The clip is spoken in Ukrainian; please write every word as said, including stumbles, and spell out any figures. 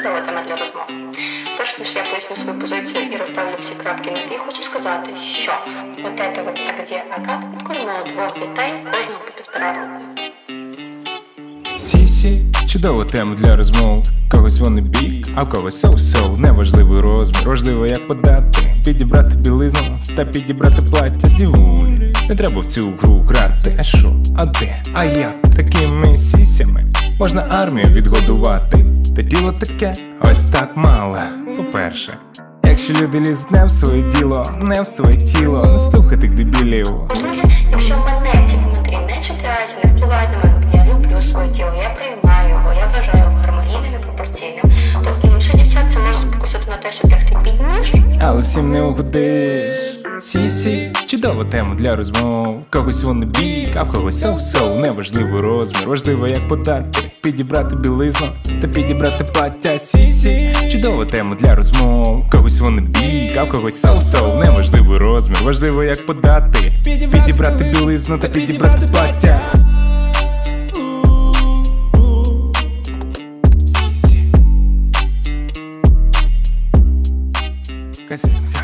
чудова тема для розмов. Перш ніж я поясню свою позицію і розставлю всі крапки над «і», хочу сказати, що от це от «а где Агат» підкормила двох дітей, кожного по півтора року. Сі-сі, чудова тема для розмов. Когось вони бік, а в когось соу-соу. Неважливий розмір, важливо як подати. Підібрати білизну та підібрати плаття. Дівулі, не треба в цю гру грати. А що, а де, а як? Такими сісями можна армію відгодувати. Та діло таке, ось так мало. По-перше, якщо люди лізуть не в своє діло, не в своє тіло, не слухай тих дебілів. По-друге, якщо мене ці коментарі не чіпляють, не впливають на мене, я люблю своє тіло, я приймаю його, я вважаю його гармонійним і пропорційним, то інших дівчат це може спокусити на те, щоб лягти під ніж. Але всім не угодиш. Сі-сі, чудова тема для розмов. Когось вони бік, а в когось соу-соу. Неважливий розмір, важливо як подати. Підібрати білизну та підібрати плаття. Сі-сі, чудова тема для розмов. Когось вони бік, а в когось соу-соу. Неважливий розмір, важливо як подати. Підібрати білизну та підібрати плаття. Сі-сі.